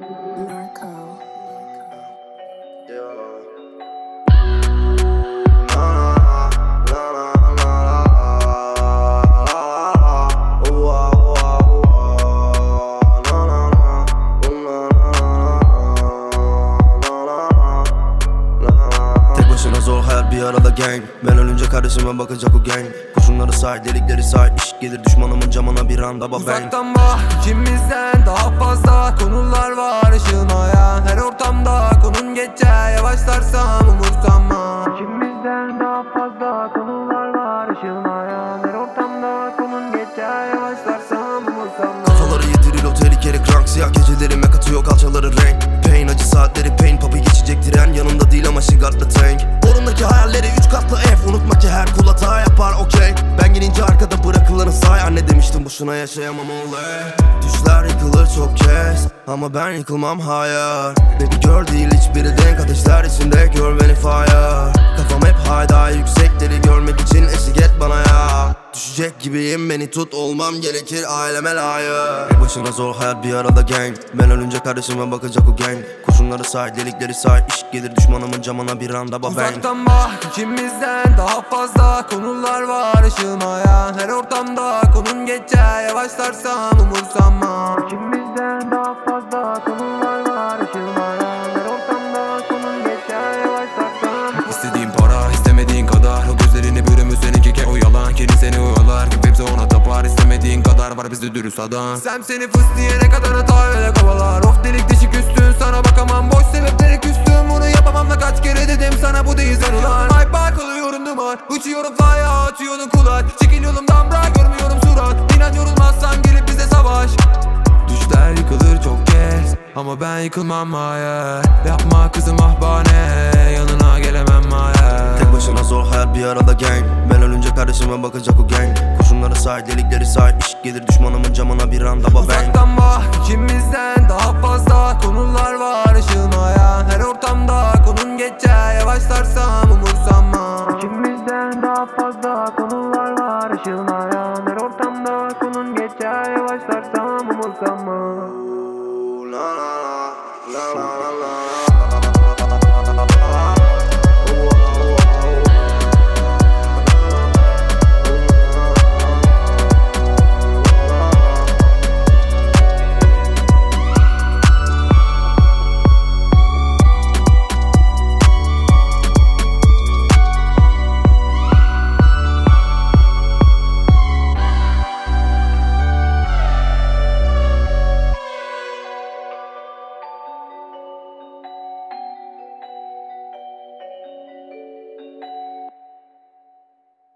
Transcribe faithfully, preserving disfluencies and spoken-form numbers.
Narco. Tek başına zor hayat, bir arada gang. Ben ölünce kardeşime bakacak o gang. Kurşunları say, delikleri say, iş gelir düşmanımın camına bir anda baba bang. Uzaktan bak, ikimizden daha fazla konular var ışılmayan. Her ortamda konun geçer, yavaşlarsam umursamam. İkimizden daha fazla konular var ışılmayan. Her ortamda konun geçer, yavaşlarsam umursamam. Kafaları yediril o tehlikeli krank. Siyah gecelerime katıyor kalçaları renk. Pain acı saatleri pain, papi geçecek tren. Yanında değil ama şigartlı tank. Borundaki hayalleri üç katlı ev. Unutma ki her kul hata yapar okey. Ben gelince arkada bırakılanı say. Anne demiştim boşuna yaşayamam olay. Düşler yıkılır çok kez ama ben yıkılmam hayır. Baby girl değil hiçbiri denk. Ateşler içinde gör beni fire. Kafam hep hayda, yüksekleri görmek için eşlik et bana ya. Düşecek gibiyim, beni tut, olmam gerekir aileme layık. Tek başına zor hayat, bir arada gang. Ben ölünce kardeşime bakacak o gang. Kurşunları say, delikleri say, iş gelir düşmanımın camına bir anda baba bang. Uzaktan bak, ikimizden daha fazla konular var ışılmayan. Her ortamda konun geçer, yavaşlarsam umursamam. İkimizden daha fazla konular var ışılmayan. Her ortamda konun geçer, yavaşlarsam. İstediğin para, istemediğin kadar. O gözlerini bürümüş seninki ke o yalan. Kendi seni oyalar, hepsi ona tapar. İstemediğin kadar var bizde dürüst adam. Sen seni fıs diyene kadar hata öyle kovalar. Of delik deşik üstün, sana bakamam. Boş sebepleri küstüm, bunu yapamam da kaç kere dedim sana, bu değil sanılan. Ay bak oluyorum duman, uçuyorum fly'a, atıyordun kulak. Çekil yolumdan bırak, görmüyorum surat. İnan yorulmazsan gelip bize savaş. Düşler yıkılır çok kez ama ben yıkılmam hayır. Yapma kızım ah bahane, yanına gelemem hayır. Tek başına zor hayat, bir arada gang. Ben ölünce kardeşime bakacak o gang. Kurşunları say, delikleri say, iş gelir düşmanımın camına bir anda baba bang. Uzaktan bak, ikimizden daha fazla konular var ışılmayan. Her ortamda konun geçer, yavaşlarsam umursamam. İkimizden daha fazla konular var ışılmayan. Her ortamda konun geçer, yavaşlarsam umursamam. La la la la la la.